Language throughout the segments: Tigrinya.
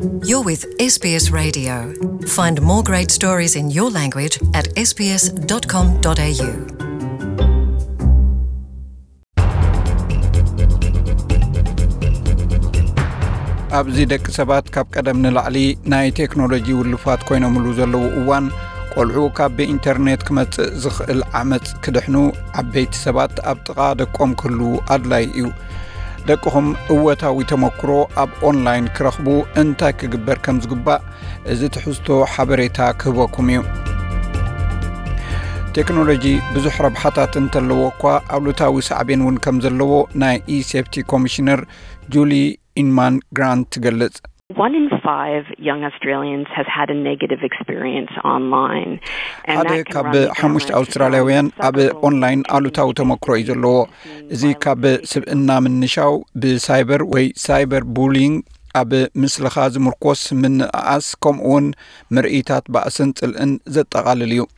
You're with SBS Radio. Find more great stories in your language at sbs.com.au. ኣብዚ ደቂ ሰባት ካብ ቀደም ንላዕሊ ናይ ቴክኖሎጂ ውልፋት ኮይኖም ዘለዉ እዋን ቆልዑ ካብ ኢንተርኔት ክመጽእ ዝኽእል ዓመጽ ክድሕኑ ዓበይቲ ሰባት ኣብ ጥቓ ደቆም ክህሉ ኣድላይ እዩ። ደቅኹም እወታዊ ተመክሮ ኣብ ኦንላይን ክረኽቡ እንታይ ክግበር ከም ዝግባእ እዚ ትሕዝቶ ሓበሬታ ክህበኩም እዩ። ቴክኖሎጂ ብዙሕ ረብሓታት እንተለዎ እኳ ኣሉታዊ ሳዕቤን እውን ከም ዘለዎ ናይ ኢሴፍቲ ኮሚሽነር ጁሊ ኢንማን ግራንት ትገልጽ። 1 in 5 young Australians has had a negative experience online. ሓደ ካብ ሓሙሽተ ኣውስትራልያውያን ኣብ ኦንላይን ኣሉታዊ ተመክሮ እዩ ዘለዎ። እዚ ካብ ስብእና ምንሻው ብሳይበር ወይ ሳይበር ቡሊንግ ኣብ ምስልኻ ዝምርኮስ ምንኣስ ከምኡውን ምርኢታት ባእስን ጽልእን ዘጠቓልል እዩ።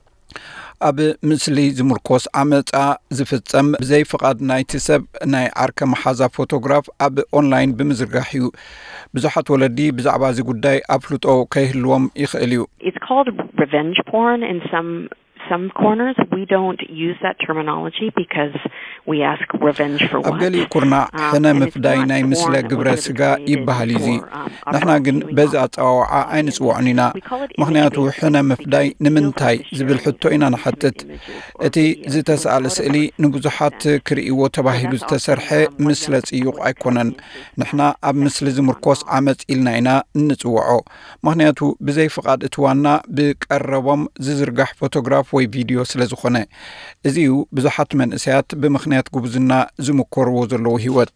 ኣብ ምስሊ ዝምርኮስ ዓመጻ ዝፍጸም ብዘይ ፍቓድ ናይቲ ሰብ ናይ ዓርከ መሓዛ ፎቶግራፍ ኣብ ኦንላይን ብምዝርጋሕ እዩ። ብዙሓት ወለዲ ብዛዕባ እዚ ጉዳይ ኣፍልጦ ከይህልዎም ይኽእል እዩ። It's called revenge porn in some corners. We don't use that terminology because we ask revenge for what. ኣገሊ ኩርና ሕነ ምፍዳይ ናይ ምስለ ግብረ ስጋ ይበሃል እዚ። ንሕና ግን በዚ ኣፀዋውዓ ኣይንፅውዕን ኢና። ምክንያቱ ሕነ ምፍዳይ ንምንታይ ዝብል ሕቶ ኢና ንሓትት። እቲ ዝተሰኣለ ስእሊ ንብዙሓት ክርእይዎ ተባሂሉ ዝተሰርሐ ምስለ ጽዩቕ ኣይኮነን። ንሕና ኣብ ምስሊ ዝምርኮስ ዓመፅ ኢልና ኢና እንፅውዖ። ምክንያቱ ብዘይ ፍቓድ እቲ ዋና ብቀረቦም ዝዝርጋሕ ፎቶግራፍ ወይ ቪድዮ ስለ ዝኾነ እዚዩ ብዙሓት መንእሰያት ብምኽንያት ጉብዝና ዝምኮርዎ ዘለዉ ህይወት።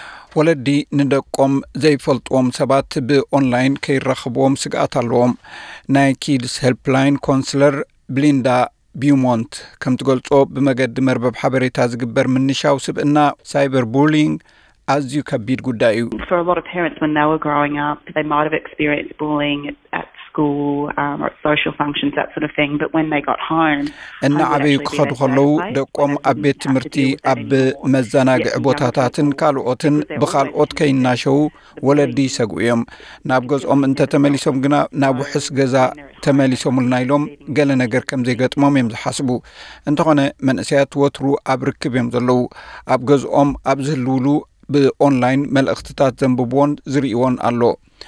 ወለዲ ንደቆም ዘይፈልጥዎም ሰባት ብኦንላይን ከይራኸብዎም ስግኣት ኣለዎም። ናይ ኪድስ ሄልፕላይን ኮንስለር ብሊንዳ ቢውሞንት ከም ትገልጾ ብመገዲ መርበብ ሓበሬታ ዝግበር ምንሻው ስብእና ሳይበር ቡሊንግ ኣዝዩ ከቢድ ጉዳይ እዩ። For a lot of parents when they were growing up they might have experienced bullying at school or at social functions that sort of thing, but when they got home እና ዓበዩ ክኸዱ ከለዉ ደቆም ኣብ ቤት ትምህርቲ ኣብ መዘናግዒ ቦታታትን ካልኦትን ብኻልኦት ከይናሸው ወለዲ ይሰግኡ እዮም። ናብ ገዝኦም እንተተመሊሶም ግና ናብ ውሕስ ገዛ ተመሊሶሙልና ኢሎም ገለ ነገር ከም ዘይገጥሞም እዮም ዝሓስቡ። እንተኾነ መንእሰያት ወትሩ ኣብ ርክብ እዮም ዘለዉ። ኣብ ገዝኦም ኣብ ዝህልውሉ ብኦንላይን መልእኽትታት ዘንብብዎን ዝርእይዎን ኣሎ።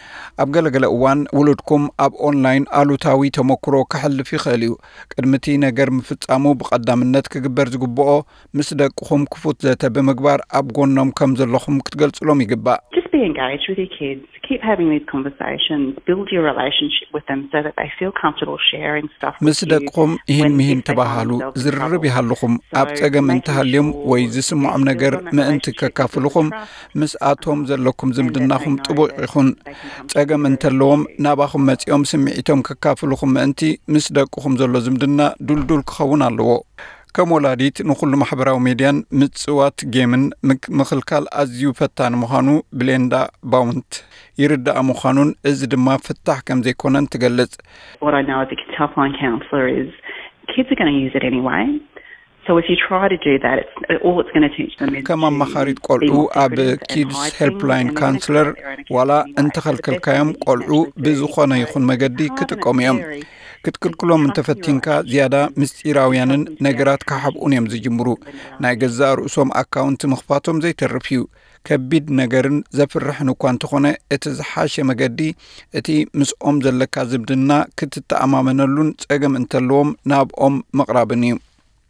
ኣብ ገለገለ እዋን ውሉድኩም ኣብ ኦንላይን ኣሉታዊ ተመክሮ ክሕልፍ ይኽእል እዩ። ቅድምቲ ነገር ምፍጻሙ ብቐዳምነት ክግበር ዝግብኦ ምስ ደቅኹም ክፉት ዘተ ብምግባር ኣብ ጎኖም ከም ዘለኹም ክትገልጽሎም ይግባእ። Just be engaged with your kids. Keep having these conversations. Build your relationship with them so that they feel comfortable sharing stuff with you. ምስ ደቅኹም ይህን ምሂን ተባሃሉ ዝርርብ ይሃልኹም ኣብ ጸገም እንተሃልዮም ወይ ዝስምዖም ነገር ምእንቲ ከካፍልኹም ምስ ኣቶም ዘለኩም ዝምድናኹም ጥቡቕ ይኹን። ጸገም እንተለዎም ናባኹም መጺኦም ስምዒቶም ከካፍልኹም ምእንቲ ምስ ደቅኹም ዘሎ ዝምድና ዱልዱል ክኸውን ኣለዎ። ከም ወላዲት ንኹሉ ማሕበራዊ ሚድያን ምጽዋት ጌምን ምኽልካል ኣዝዩ ፈታኒ ምዃኑ ብሌንዳ ባውንት ይርዳእ ምዃኑን እዚ ድማ ፍታሕ ከም ዘይኮነን ትገልጽ። What I know as a kids helpline counsellor is kids are going to use it anyway. So if you try to do that all it's going to teach them is ከማ ማኻሪት ቆልዑ ኣብ ኪድስ ሄልፕላይን ካውንስለር ዋላ እንተኸልከልካዮም ቆልዑ ብዝኾነ ይኹን መገዲ ክጥቀሙ እዮም። ክትክልክሎም እንተፈቲንካ ዝያዳ ምስጢራውያንን ነገራት ካሓብኡን እዮም ዝጅምሩ። ናይ ገዛ ርእሶም ኣካውንት ምኽፋቶም ዘይተርፍ እዩ። ከቢድ ነገርን ዘፍርሕን እኳ እንተኾነ እቲ ዝሓሸ መገዲ እቲ ምስኦም ዘለካ ዝምድና ክትተኣማመነሉን ጸገም እንተለዎም ናብኦም መቕራብን እዩ።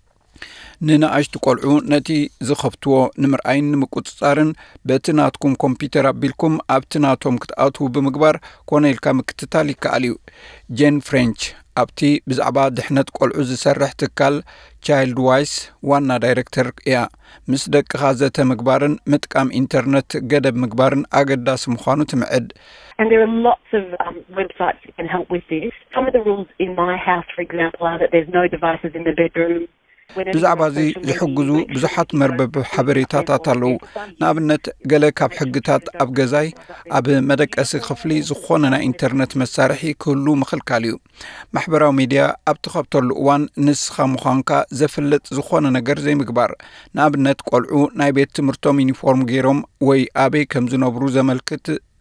ንንኣሽቱ ቆልዑ ነቲ ዝኸፍትዎ ንምርኣይን ንምቁፅጻርን በቲ ናትኩም ኮምፒተር ኣቢልኩም ኣብቲ ናቶም ክትኣትዉ ብምግባር ኮነ ኢልካ ምክትታል ይከኣል እዩ። ጄን ፍሬንች ኣብቲ ብዛዕባ ድሕነት ቆልዑ ዝሰርሕ ትካል ቻይልድ ዋይስ ዋና ዳይሬክተር እያ። ምስ ደቅኻ ዘተ ምግባርን ምጥቃም ኢንተርኔት ገደብ ምግባርን ኣገዳሲ ምዃኑ ትምዕድ። And there are lots of websites that can help with this. Some of the rules in my house, for example, are that there's no devices in the bedroom. ብዛዕባ እዚ ዝሕግዙ ብዙሓት መርበብ ሓበሬታታት ኣለዉ። ንኣብነት ገለ ካብ ሕግታት ኣብ ገዛይ ኣብ መደቀሲ ክፍሊ ዝኾነ ናይ ኢንተርኔት መሳርሒ ክህሉ ምኽልካል እዩ። ማሕበራዊ ሚድያ ኣብ ትኸብተሉ እዋን ንስኻ ምዃንካ ዘፍልጥ ዝኾነ ነገር ዘይምግባር። ንኣብነት ቆልዑ ናይ ቤት ትምህርቶም ዩኒፎርም ገይሮም ወይ ኣበይ ከም ዝነብሩ ዘመልክት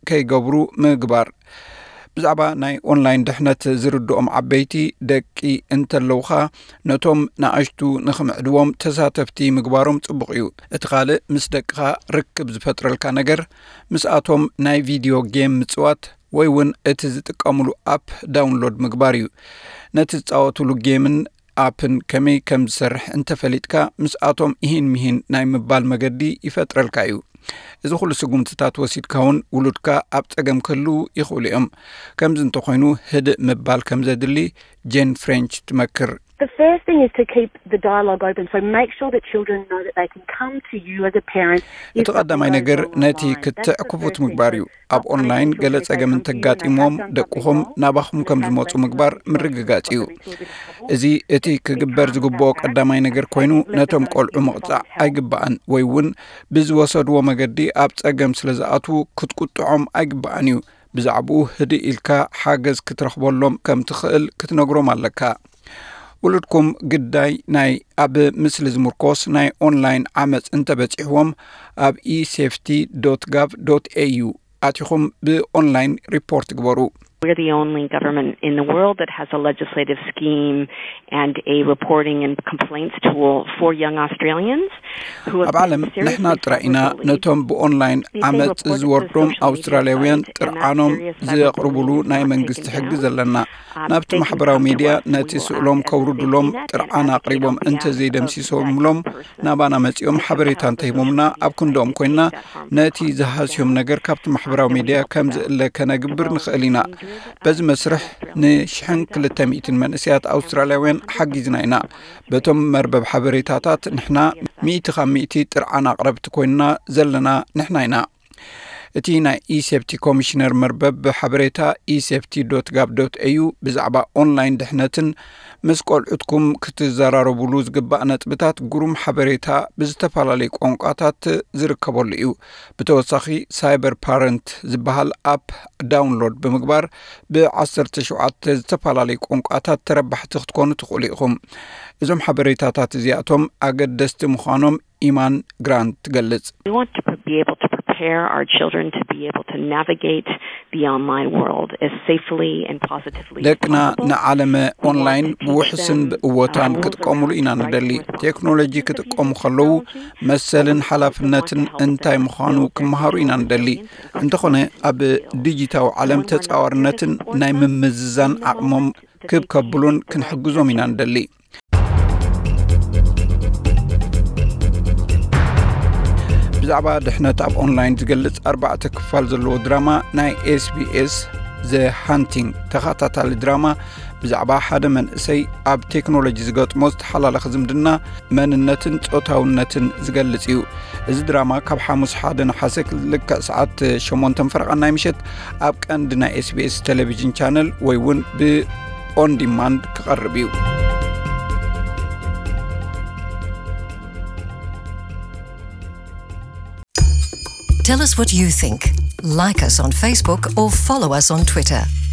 ከይገብሩ ምግባር ብዛዕባ ናይ ኦንላይን ድሕነት ዝርድኦም ዓበይቲ ደቂ እንተለውኻ ነቶም ንኣሽቱ ንኽምዕድዎም ተሳተፍቲ ምግባሮም ጽቡቕ እዩ እቲ ካልእ ምስ ደቅኻ ርክብ ዝፈጥረልካ ነገር ምስኣቶም ናይ ቪድዮ ጌም ምጽዋት ወይ እውን እቲ ዝጥቀሙሉ ኣፕ ዳውንሎድ ምግባር እዩ ነቲ ዝጻወቱሉ ጌምን ኣፕን ከመይ ከም ዝሰርሕ እንተፈሊጥካ ምስኣቶም ይህን ናይ ምባል መገዲ ይፈጥረልካ እዩ እዚ ኩሉ ስጉምትታት ወሲድካ እውን ውሉድካ ኣብ ፀገም ከሉ ይኽእሉ እዮም ከምዚ እንተኾይኑ ህድእ ምባል ከም ዘድሊ ጄን ፍሬንች ትመክር The first thing is to keep the dialogue open. So make sure that children know that they can come to you as a parent. እቲ ቀዳማይ ነገር ነቲ ክትዕክፉት ምግባር እዩ ኣብ ኦንላይን ገለ ፀገም እንተጋጢሞም ደቅኹም ናባኹም ከም ዝመፁ ምግባር ምርግጋጽ እዩ እዚ እቲ ክግበር ዝግብኦ ቀዳማይ ነገር ኮይኑ ነቶም ቆልዑ መቕፃዕ ኣይግባእን ወይ እውን ብዝወሰድዎ መገዲ ኣብ ፀገም ስለ ዝኣትዉ ክትቁጥዖም ኣይግባእን እዩ ብዛዕባኡ ህድእ ኢልካ ሓገዝ ክትረኽበሎም ከም ትኽእል ክትነግሮም ኣለካ ውሉድኩም ግዳይ ናይ ኣብ ምስሊ ዝምርኮስ ናይ ኦንላይን ዓመፅ እንተበፂሕዎም ኣብ esafety.gov.au ኣቲኹም ብኦንላይን ሪፖርት ግበሩ We're the only government in the world that has a legislative scheme and a reporting and complaints tool for young Australians who have ዓለም ንሕና ጥራይና ነቶም ብኦንላይን ዓመፅ ዝወርዶም ኣውስትራልያውያን ጥርዓኖም ዘቕርብሉ ናይ መንግስቲ ሕጊ ዘለና ናብቲ ማሕበራዊ ሚድያ ነቲ ስእሎም ከውርድሎም ጥርዓና ኣቕሪቦም እንተዘይደምሲሶምሎም ናባና መፂኦም ሓበሬታ እንተሂቦምና ኣብ ክንዶም ኮይና ነቲ ዝሃስዮም ነገር ካብቲ ማሕበራዊ ሚድያ ከም ዝእለ ከነግብር ንኽእል ኢና በዚ መስርሕ ን1200 መንእስያት ኣውስትራልያውያን ሓጊዝና ኢና በቶም መርበብ ሓበሬታታት ንሕና 100% ጥርዓና ኣቕረብቲ ኮይና ዘለና ንሕና ኢና እቲ ናይ eSafety ኮሚሽነር መርበብ ሓበሬታ esafety.gov.au ብዛዕባ ኦንላይን ድሕነትን ምስ ቆልዑትኩም ክትዘራረብሉ ዝግባእ ነጥብታት ግሩም ሓበሬታ ብዝተፈላለዩ ቋንቋታት ዝርከበሉ እዩ ብተወሳኺ ሳይበር ፓረንት ዝበሃል ኣፕ ዳውንሎድ ብምግባር ብ17 ዝተፈላለዩ ቋንቋታት ተረባሕቲ ክትኮኑ ትኽእሉ ኢኹም እዞም ሓበሬታታት እዚኣቶም ኣገደስቲ ምዃኖም ኢማን ግራንት ትገልጽ prepare our children to be able to navigate the online world as safely and positively. ደቅና ንዓለመ ኦንላይን ብውሕስን ብእወታን ክትቆሙሉ ኢና ንደሊ ቴክኖሎጂ ክትቆሙ ከለዉ መሰልን ሓላፍነትን እንታይ ምዃኑ ክመሃሩ ኢና ንደሊ እንተኾነ ኣብ ዲጂታዊ ዓለም ተጻዋርነትን ናይ ምምዝዛን ኣቕሞም ክብከብሉን ክንሕግዞም ኢና ንደሊ ብዛዕባ ድሕነት ኣብ ኦንላይን ዝገልጽ 4 ክፋል ዘለዎ ድራማ ናይ SBS The Hunting ተኸታታሊ ድራማ ብዛዕባ ሓደ መንእሰይ ኣብ ቴክኖሎጂ ዝገጥሞ ዝተሓላለኸ ዝምድና መንነትን ጾታውነትን ዝገልጽ እዩ እዚ ድራማ ካብ ሓሙስ ሓደ ነሓሰ ልክዕ ሰዓት 8 ፍርቓን ናይ ምሽት ኣብ ቀንዲ ናይ SBS ቴሌቪዥን ቻነል ወይ እውን ብ-on demand ክቐርብ እዩ Tell us what you think. Like us on Facebook or follow us on Twitter.